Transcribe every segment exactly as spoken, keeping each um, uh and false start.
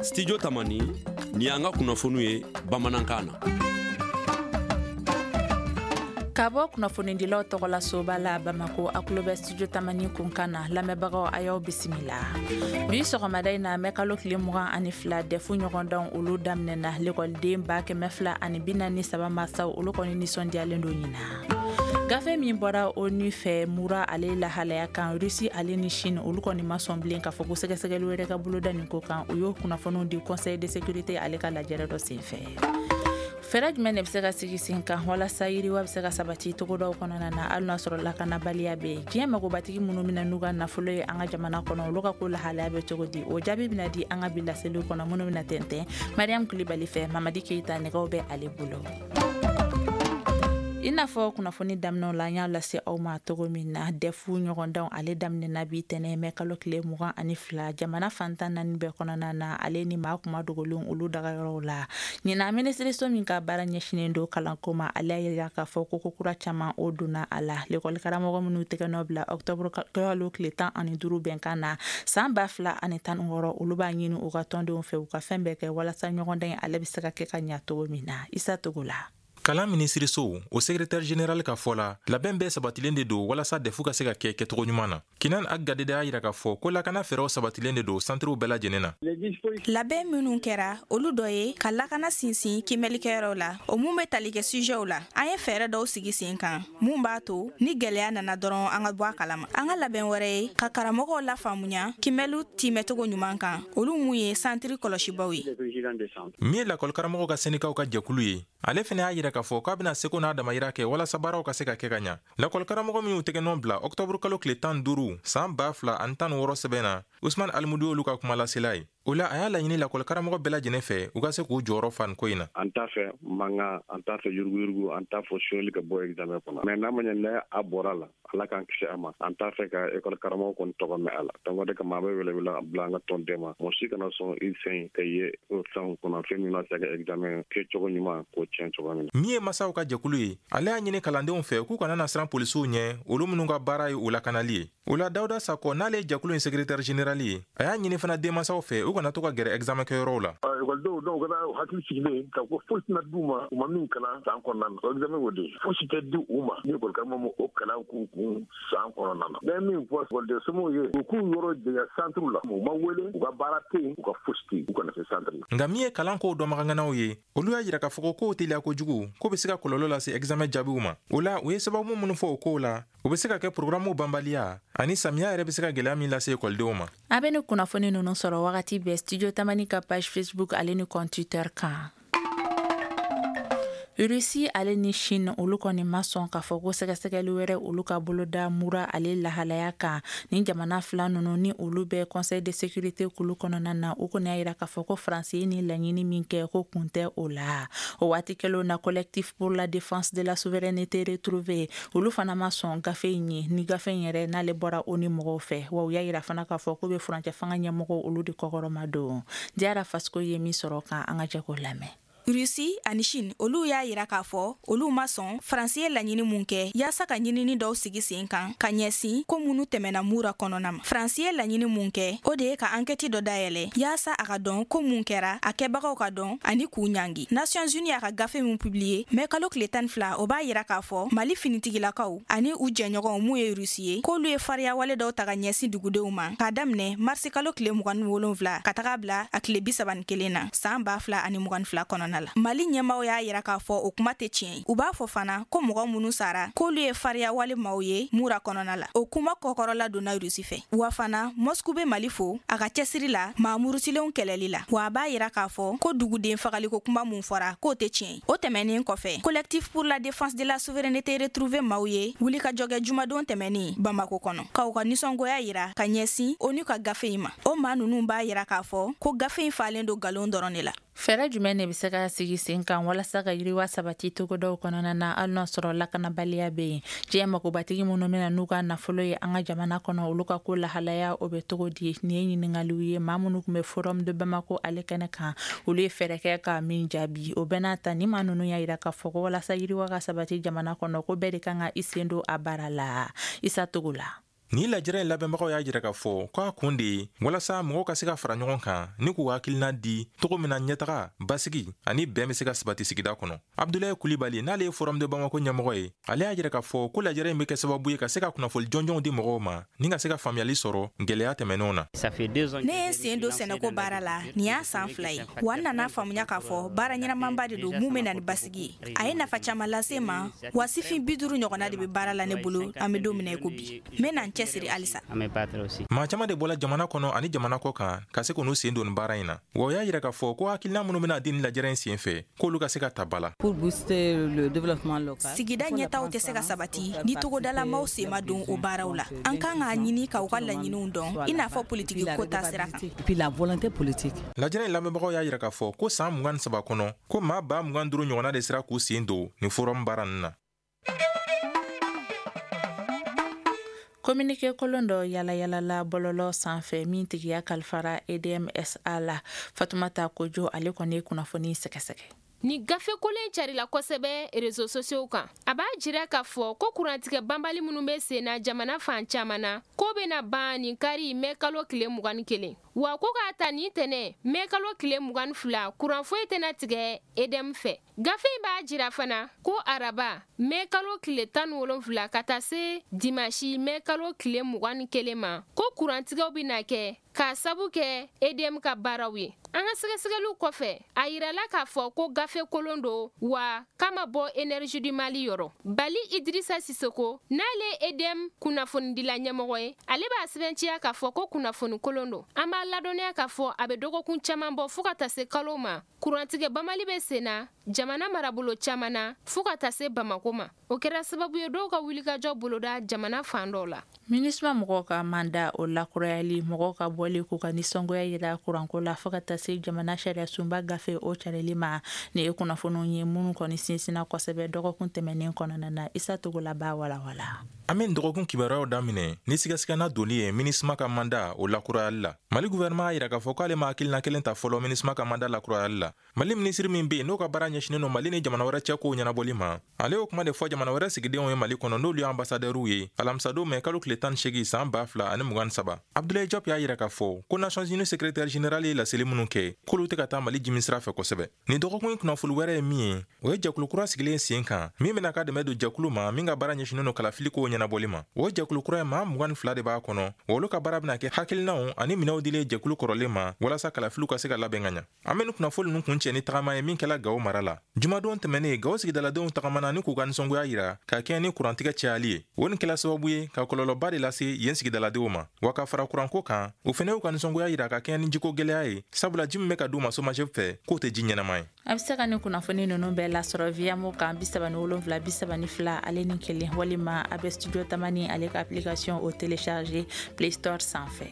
Studio Tamani ni anga kunnafoniw ye Bamanankan na. Kabo kunnafonidilaw tɔgɔ la soba la Bamako a kulo bɛ Studio Tamani kunkan na lamɛnbagaw a y'aw bisimila. Bi sɔgɔmada in na mɛ kalo tile mugan ani fila defu ɲɔgɔndanw olu daminɛna lekɔliden ba kɛmɛ fila ani bi naani ni saba masaw olu kɔni nisɔndiyalen don ɲina. Gafe min bɔra ONU fɛ mura ale lahalaya kan Rusi ale ni Chine olu kɔni ma sɔn bilen ka fɔ ko sɛgɛsɛgɛli wɛrɛ ka boloda nin ko kan u y'o kunnafoniw di Conseil de sécurité ale ka lajɛrɛ dɔ senfɛ. Fɛɛrɛ jumɛn de bɛ se ka sigi sen kan walasa yiriwa bɛ se ka sabati togodaw kɔnɔna na hali n'a sɔrɔ lakanabaliya bɛ yen. Diɲɛ magobatigi minnu bɛna n'u ka nafolo ye an ka jamana kɔnɔ olu ka ko lahalaya bɛ cogo di o jaabi bɛna di an ka bi laseliw kɔnɔ minnu bɛna tɛntɛn Mariam Kulibali fɛ Mamadi Keita nɛgɛw bɛ ale bolo. I n'a fɔ kunnafoni daminɛw la an y'a lase aw ma togo min na defu ɲɔgɔndanw ale daminɛna bi tɛnɛ mɛ kalo tile mugan ani fila jamana fantan naani bɛɛ kɔnɔna na ale ni maa kuma dogolenw olu dagayɔrɔw la. Ɲinan minisiriso min ka baara ɲɛsinen don kalanko ma ale y'a yira k'a fɔ ko kokura caman o donna a la. Lekɔli karamɔgɔ minnu tɛgɛ nɔ bila octobre kalo tile tan ani duuru bɛnkan na san ba fila ani tan ni wɔɔrɔ olu b'a ɲini u ka tɔndenw fɛ u ka fɛn bɛɛ kɛ walasa ɲɔgɔndan in ale bɛ se ka kɛ ka ɲa togo min na. Isa Togo la. Kalan minisiriso o secrétaire général ka fɔ la labɛn bɛɛ sabatilen de don walasa defu ka se ka kɛ kɛcogo ɲuman na. Kinan Agadede y'a yira ka fɔ ko lakana fɛɛrɛw sabatilen de don centrew bɛɛ lajɛlen na. Labɛn minnu kɛra olu dɔ ye ka lakana sinsin kimelikɛyɔrɔw la o mun bɛ tali kɛ sujetw la an ye fɛɛrɛ dɔw sigi sen kan mun b'a to ni gɛlɛya nana dɔrɔn an ka bɔ a kalama. An ka labɛn wɛrɛ ye ka karamɔgɔw lafaamuya kimɛliw timɛcogo ɲuman kan olu mun ye centre kɔlɔsibaw ye. Min ye lakɔli karamɔgɔw ka sɛnikaw ka jɛkulu ye ale fɛnɛ y'a yira ka fɔ k'a bɛna seko n'a damayira kɛ walasa baaraw ka se ka kɛ ka ɲa. Lakɔli karamɔgɔ minnu tɛgɛ nɔ bila octobre kalo tile tan duuru san ba fila ani tan ni wɔɔrɔ sɛbɛn na Usman Almudu olu ka kuma lasela ye. O la a y'a laɲini lakɔli karamɔgɔ bɛɛ lajɛlen fɛ u ka se k'u jɔyɔrɔ fa nin ko in na. An t'a fɛ manga an t'a fɛ yuruguyurugu an t'a fɔ sonyɛli ka bɔ examen kɔnɔ mais n'a ma ɲɛ n'a a bɔra la ala k'an kisi a ma an t'a fɛ ka ekɔli karamɔgɔ kɔni tɔgɔ mɛn a la donc o de kama an bɛ welewele bila an ka tɔnden ma mɔgɔ si kana sɔn i sen ka ye o fɛnw kɔnɔ fɛn min na se ka examen kɛcogo ɲuman k'o tiɲɛ cogo min na. Min ye masaw ka jɛkulu ye ale y'a ɲini kalandenw fɛ k'u kana na siran polisiw ɲɛ olu minnu ka baara ye o lakanali ye. O la Dawuda Sakɔ n'ale ye jɛkulu in secrétaire général ye a y'a ɲini fana denmansaw fɛ u kana to ka gɛrɛ examen kɛyɔrɔw la. Ekɔlidenw dɔw kana hakili sigilen ka ko fosi tɛna d'u ma u ma min kalan san kɔnɔna na o examen o de ye fosi tɛ di u ma ni ekɔli karamɔgɔ ma o kalan k'u kun san kɔnɔna na. Bɛɛ min fɔ ekɔliden somɔgɔw ye u k'u yɔrɔ jɛya centre la u ma wele u ka baara tɛ yen u ka fosi tɛ yen u kana se centre la. Nka min ye kalan kow dɔnbaganganaw ye olu y'a yira k'a fɔ ko kow teliya kojugu ko bɛ se ka kɔlɔlɔ lase examen jaabiw ma. O la u ye sababu minnu fɔ o kow la u bɛ se ka kɛ programmew banbaliya ani samiya yɛrɛ bɛ se ka gɛlɛya min lase ekɔlidenw ma. A bɛ ni kunnafoni ninnu sɔrɔ wagati bɛɛ Studio Tamani ka page Facebook ale ni compte Twitter kan. Rusi ale ni Chine olu kɔni ma sɔn k'a fɔ ko sɛgɛsɛgɛli wɛrɛ olu ka boloda mura ale lahalaya kan ni jamana fila ninnu ni olu bɛ Conseil de sécurité kulu kɔnɔna na u kɔni y'a yira k'a fɔ ko Faransi ni laɲini min kɛ ko kun tɛ o la. O waati kɛlen na collectif pour la défense de la souveraineté retrouvée olu fana ma sɔn gafe in ye ni gafe in yɛrɛ n'ale bɔra o ni mɔgɔw fɛ wa u y'a yira fana k'a fɔ ko bɛ furancɛ fanga ɲɛmɔgɔw olu de kɔkɔrɔma don. Diara Fasko ye min sɔrɔ kan an ka jɛ k'o lamɛn. Rusi ani Chine olu y'a yira k'a fɔ olu ma sɔn Faransi ye laɲini mun kɛ yaasa ka ɲinini dɔw sigi sen kan ka ɲɛsin ko minnu tɛmɛna mura kɔnɔna ma. Faransi ye laɲini mun kɛ o de ye ka enquête dɔ dayɛlɛ yaasa a ka dɔn ko mun kɛra a kɛbagaw ka dɔn ani k'u ɲangi. Nations Unies y'a ka gafe mun publié mais kalo tile tan ni fila o b'a yira k'a fɔ Mali finitigilakaw ani u jɛɲɔgɔnw mun ye Rusi ye k'olu ye fariya wale dɔw ta ka ɲɛsin dugudenw ma k'a daminɛ marsi kalo tile mugan ni wolonwula ka taga bila a tile bi saba ni kelen na san ba fila ani mugan ni fila kɔnɔna la. Mali ɲɛmaaw y'a yira k'a fɔ o kuma tɛ tiɲɛ. U b'a fɔ fana ko mɔgɔ minnu sara k'olu ye fariya wale maaw ye mura kɔnɔna la. O kuma kɔkɔrɔla donna Rusi fɛ. Wa fana Moscou bɛ Mali fo a ka cɛsiri la maa murutilenw kɛlɛli la. Wa a b'a yira k'a fɔ ko duguden fagaliko kuma mun fɔra k'o tɛ tiɲɛ. O tɛmɛnen kɔfɛ collectif pour la défense de la souveraineté retrouvée maaw ye wuli ka jɔkɛ jumadon tɛmɛnen Bamako kɔnɔ k'aw ka nisɔngoya yira ka ɲɛsin o n'u ka gafe in ma. O maa ninnu b'a yira k'a fɔ ko gafe in falen don galon dɔrɔn de la. Fɛɛrɛ jumɛn de bɛ se ka sigi sen kan walasa ka yiriwa sabati togodaw kɔnɔna na hali n'a sɔrɔ lakanabaliya bɛ yen. Diɲɛ magobatigi minnu bɛna n'u ka nafolo ye an ka jamana kɔnɔ olu ka ko lahalaya o bɛ togo di nin ye ɲininkaliw ye maa minnu tun bɛ forum de Bamako ale kɛnɛ kan olu ye fɛɛrɛ kɛ ka min jaabi o bɛɛ n'a ta ni maa ninnu y'a yira k'a fɔ ko walasa yiriwa ka sabati jamana kɔnɔ ko bɛɛ de kan ka i sen don a baara la. Isa Togo la. ni lajɛrɛ in labɛnbagaw y'a jira k'a fɔ ko a kun de ye walasa mɔgɔw ka se ka fara ɲɔgɔn kan ni k'u hakilina di togo min na ɲɛtaga basigi ani bɛn bɛ se ka sabati sigida kɔnɔ. Abdulaye Kulibali n'ale ye Forum de Bamako ɲɛmɔgɔ ye, ale y'a jira k'a fɔ ko lajɛrɛ in bɛ kɛ sababu ye ka se ka kunnafoni jɔnjɔnw di mɔgɔw ma ni ka se ka faamuyali sɔrɔ gɛlɛya tɛmɛnenw na. Ne ye sen don sɛnɛko baara la nin y'a san fila ye wa n nana faamuya k'a fɔ baara ɲɛnamanba de don mun bɛ na ni basigi ye. A ye nafa caman lase ma wa sifin bi duuru ɲɔgɔnna de bɛ baara la ne bolo an bɛ don min na i ko bi. N bɛ na n cɛsiri halisa. Maa caman de bɔla jamana kɔnɔ ani jamana kɔ kan ka se k'u sen don nin baara in na. Wa o y'a jira k'a fɔ ko hakilina minnu bɛna di nin lajɛrɛ in sen fɛ k'olu ka se ka ta ba la. Sigida ɲɛtaw tɛ se ka sabati ni togodalamaw sen ma don o baaraw la. An kan k'a ɲini k'u ka laɲiniw dɔn i n'a fɔ politiki ko ta sira kan. Lajɛrɛ in lamɛnbagaw y'a jira k'a fɔ ko san mugan ni saba kɔnɔ ko maa ba mugan duuru ɲɔgɔnna de sera k'u sen don nin forum baara ninnu na. Communiqué kolon dɔ yala yala la bɔlɔlɔ sanfɛ min tigiya kalifara E D M S A la Fatumata Kojo ale kɔni ye kunnafoni sɛgɛsɛgɛ. Ni gafe kolen carila kosɛbɛ réseaux sociaux kan a b'a jira k'a fɔ ko kurantigɛ banbali minnu bɛ senna jamana fan caman na ko bɛna ban nin kari mɛ kalo tile mugan ni kelen wa ko k'a ta nin tɛnɛ mɛ kalo tile mugan ni fila kuran foyi tɛna tigɛ E D M fɛ. Gafe in b'a jira fana ko araba mɛ kalo tile tan ni wolonfila ka taa se dimanche mɛ kalo tile mugan ni kelen ma ko kurantigɛw bɛna kɛ k'a sabu kɛ E D M ka baaraw ye. An ka sɛgɛsɛgɛliw kɔfɛ a yirala k'a fɔ ko gafe kolon don wa kama bɔ Énergie du Mali yɔrɔ. Bali Idrissa Sissoko n'ale E D M kunnafonidila ɲɛmɔgɔ ye ale b'a sɛbɛnciya k'a fɔ ko kunnafoni kolon don. An b'a ladɔnniya k'a fɔ a bɛ dɔgɔkun caman bɔ fo ka taa se kalo ma kurantigɛ banbali bɛ senna jamana marabolo caman na fo ka taa se Bamako ma. O kɛra sababu ye dɔw ka wulikajɔ boloda jamana fan dɔw la. MINUSMA mɔgɔw ka manda o lakurayali mɔgɔw ka bɔli k'u ka nisɔngoya yira kuranko la fo ka taa se jamana sariya sunba gafe o carili ma ni ye kunnafoniw ye minnu kɔni sinsinna kosɛbɛ dɔgɔkun tɛmɛnen kɔnɔna na Isa Togola b'a walawala. An bɛ dɔgɔkun kibaruyaw daminɛ ni sigasigana doli ye MINUSMA ka manda o lakurayali la. Mali gouvernement y'a jira k'a fɔ k'ale ma hakilina kelen ta fɔlɔ MINUSMA ka manda lakurayali la. Mali minisiri min bɛ yen n'o ka baara ɲɛsinnen don Mali ni jamana wɛrɛ cɛ kow ɲɛnabɔli ma ale y'o kuma de fɔ jamana wɛrɛ sigidenw ye Mali kɔnɔ n'olu ye ambassadɛrw ye alamisa don mɛ kalo tile tan ni seegin san ba fila ani mugan ni saba. Abdoulaye Diop y'a jira k'a fɔ ko Nations Unies secrétaire général ye laseli minnu kɛ k'olu tɛ ka taa Mali jimi sira fɛ kosɛbɛ. Nin dɔgɔkun in kunnafoni wɛrɛ ye min ye o ye jɛkulu kura sigilen sen kan min bɛna ka dɛmɛ don jɛkulu ma min ka baara ɲɛsinnen don kalafili kow ɲɛnabɔli ma. O jɛkulu kura ye maa mugan ni fila de b'a kɔnɔ wa olu ka baara bɛna kɛ hakilinaw ani minɛw dilen jɛkulu kɔrɔlen ma walasa kalafiliw ka se ka labɛn ka ɲa. An bɛ nin kunnafoni ninnu kun cɛ ni tagama ye min kɛla Gawo mara la. Jumadon tɛmɛnen Gawo sigidaladenw tagamana ni k'u ka nisɔngoya yira ka kɛɲɛ ni kurantigɛ cayali ye. O nin kɛla sababu ye ka kɔlɔlɔba de lase yen sigidaladenw ma wa ka fara kuranko kan o fɛnɛ y'u ka nisɔngoya yira ka kɛɲɛ ni jiko gɛlɛya ye sabula ji min bɛ ka d'u ma SOMAGEP fɛ k'o tɛ ji ɲɛnama ye. A bɛ se ka nin kunnafoni ninnu bɛɛ lasɔrɔ via mo kan bi saba ni wolonwula bi saba ni fila ale ni kelen walima a bɛ studio tamani ale ka application o télécharger Play Store sanfɛ.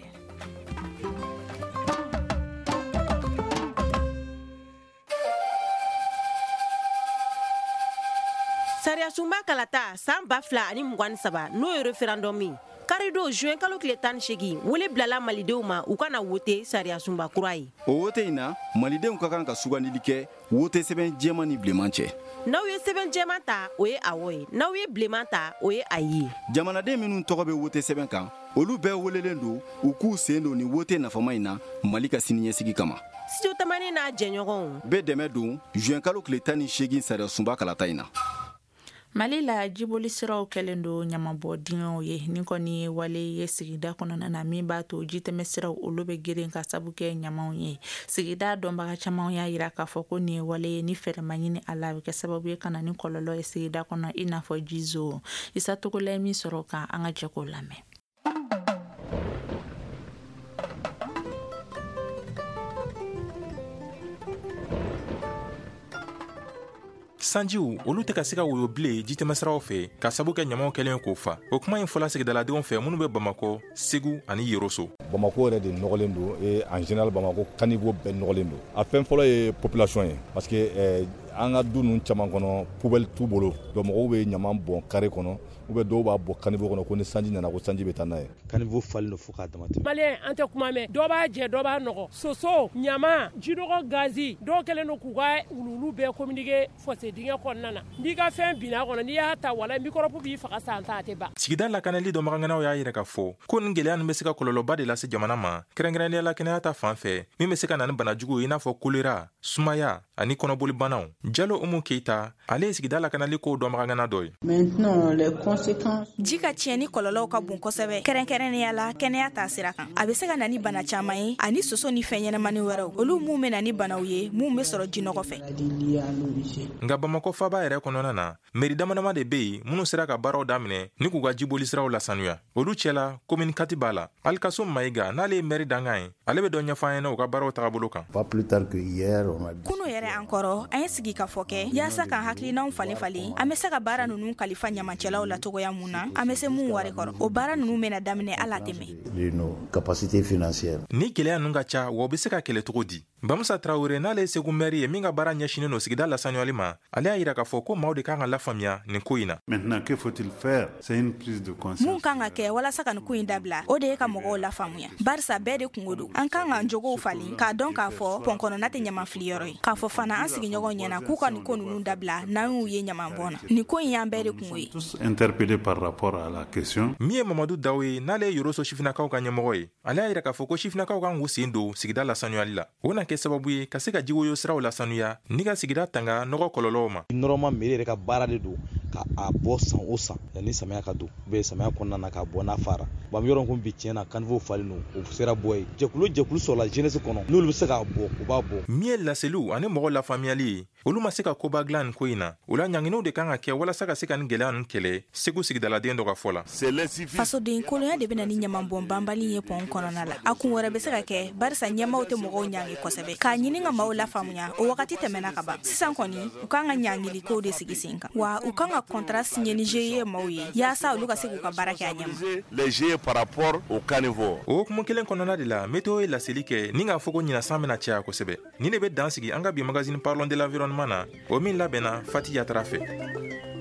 Sariya sunba kalata san ba fila ani mugan ni saba n'o ye referendum ye karido juin kalo tile tan ni seegin wele bilala malidenw ma u kana wote sariya sunba kura ye. O wote in na malidenw ka kan ka sugandili kɛ wote sɛbɛn jɛman ni bileman cɛ. N'aw ye sɛbɛn jɛman ta o ye awɔ ye n'aw ye bileman ta o ye ayi ye. Jamanaden minnu tɔgɔ bɛ wote sɛbɛn kan olu bɛɛ welelen don u k'u sen don ni wote nafama in na Mali ka siniɲɛsigi kama. Studio tamani n'a jɛɲɔgɔnw bɛɛ dɛmɛ don juin kalo tile tan ni seegin sariya sunba kalata in na. Mali la jiboli siraw kɛlen don ɲamabɔ dingɛw ye ni kɔni ye wale ye sigida kɔnɔna na min b'a to jitɛmɛ siraw olu bɛ girin ka sabu kɛ ɲamaw ye. Sigida dɔnbaga caman y'a yira k'a fɔ ko nin ye wale ye ni fɛrɛ ma ɲini a la a bɛ kɛ sababu ye ka na ni kɔlɔlɔ ye sigida kɔnɔ i n'a fɔ jizo. Isa Togola ye min sɔrɔ kan an ka jɛ k'o lamɛn. Sanjiw olu tɛ ka se ka woyo bilen jitɛmɛsiraw fɛ ka sabu kɛ ɲamaw kɛlen k'o fa. O kuma in fɔla sigidaladenw fɛ minnu bɛ Bamako, Segu ani Yeroso. Bamako yɛrɛ de nɔgɔlen don et en général Bamako caniveau bɛɛ nɔgɔlen don. A fɛn fɔlɔ ye population ye parce que an ka du ninnu caman kɔnɔ poubelle t'u bolo donc mɔgɔw bɛ ɲaman bɔn carré kɔnɔ ou bien dɔw b'a bɔ caniveau kɔnɔ ko ni sanji nana ko sanji bɛ taa n'a ye. Caniveau falen don fo k'a dama tɛmɛ. Maliyɛn an tɛ kuma mɛn dɔw b'a jɛ dɔw b'a nɔgɔ soso ɲama jinɔgɔ gazi dɔw kɛlen don k'u ka wuluwulu bɛɛ communiquer fossé dingɛ kɔnɔna na n'i ka fɛn binna kɔnɔ n'i y'a ta wala microbe b'i faga san ta a tɛ ban. Sigida lakanali dɔ maganganaw y'a yɛrɛ k'a fɔ ko nin gɛlɛya nin bɛ se ka kɔlɔlɔba de lase jamana ma kɛrɛnkɛrɛnnenya la kɛnɛya ta fan fɛ min bɛ se ka na ni banajugu i n'a fɔ kolera sumaya ani kɔnɔboli banaw. Jalo Umu Keita ale ye sigida lakanali ko dɔ magangana dɔ ye. Maintenant les conséquences ji ka tiɲɛni kɔlɔlɔw ka bon kosɛbɛ kɛrɛnkɛrɛnnenya la kɛnɛya ta sira kan a bɛ se ka na ni bana caman ye ani soso ni fɛn ɲɛnamani wɛrɛw olu mun bɛ na ni banaw ye mun bɛ sɔrɔ jinɔgɔ fɛ. Nka Bamakɔ faba yɛrɛ kɔnɔna na meri damadama de bɛ yen minnu sera ka baaraw daminɛ ni k'u ka jiboli siraw lasanuya olu cɛla commune Kati b'a la Alikaso Mayiga n'ale ye meri dangan ye ale bɛ dɔ ɲɛfɔ an ɲɛna u ka baaraw tagabolo kan. Kunu yɛrɛ an kɔrɔ an ye sigi ka fɔ kɛ yaasa kan hakilinaw falen falen an bɛ se ka baara ninnu kalifa ɲamacɛlaw la cogoya mun na an bɛ se mun wari kɔrɔ o baara ninnu bɛna daminɛ ala tɛmɛ. Ni gɛlɛya ninnu ka ca wa o bɛ se ka kɛlɛ cogo di? Bamusa Traoré n'ale ye Segu mɛri ye min ka baara ɲɛsinnen don sigida lasanuyali ma ale y'a yira k'a fɔ ko maaw de kan ka lafaamuya nin ko in na. Mun kan ka kɛ walasa ka nin ko in dabila o de ye ka mɔgɔw lafaamuya barisa bɛɛ de kungo don an kan k'an jogow falen k'a dɔn k'a fɔ pɔnkɔnɔna tɛ ɲaman filiyɔrɔ ye k'a fɔ fana an sigiɲɔgɔn ɲɛna k'u ka nin ko ninnu dabila n'an y'u ye ɲaman bɔn na nin ko in y'an bɛɛ de kungo ye. Min ye Mamadu Daw ye n'ale ye Yoroso sifinakaw ka ɲɛmɔgɔ ye ale y'a yira k'a fɔ ko sifinakaw kan k'u sen don sigida lasanuyali la o na kɛ sababu ye ka se ka jiwoyo siraw lasanuya ni ka sigida tanga nɔgɔ kɔlɔlɔw ma. Normalement mairie yɛrɛ ka baara de don ka a bɔ san o san ni samiya ka don u bɛ samiya kɔnɔna na k'a bɔ n'a fara ba mi yɔrɔ kun bi tiɲɛna caniveau falen don o sera bɔ ye jɛkulu jɛkulu sɔrɔla jeunesse kɔnɔ n'olu bɛ se k'a bɔ u b'a bɔ. Min ye laseliw ani mɔgɔ lafaamuyali ye olu ma se ka koba dilan nin ko in na o la ɲanginiw de kan ka kɛ walasa ka se ka nin gɛlɛya ninnu kɛlɛ Segu sigidaladen dɔ ka fɔ la. Fasoden kolonya de bɛna ni ɲamanbɔn banbali ye pɔn kɔnɔna la a kun wɛrɛ bɛ se ka kɛ barisa ɲɛmaaw tɛ mɔgɔw ɲangi kosɛbɛ k'a ɲini ka maaw lafaamuya o wagati tɛmɛna ka ban sisan kɔni u kan ka ɲangili kow de sigi sen kan wa u kan ka contrat signer ni G I E maaw ye yaasa olu ka se k'u ka baara kɛ a ɲɛma. O hukumu kelen kɔnɔna de la météo ye laseli kɛ ni k'a fɔ ko ɲina san bɛna caya kosɛbɛ ni de bɛ dan sigi an ka bi magazine Parlons de l'environnement na o min labɛnna Fati Yatara fɛ.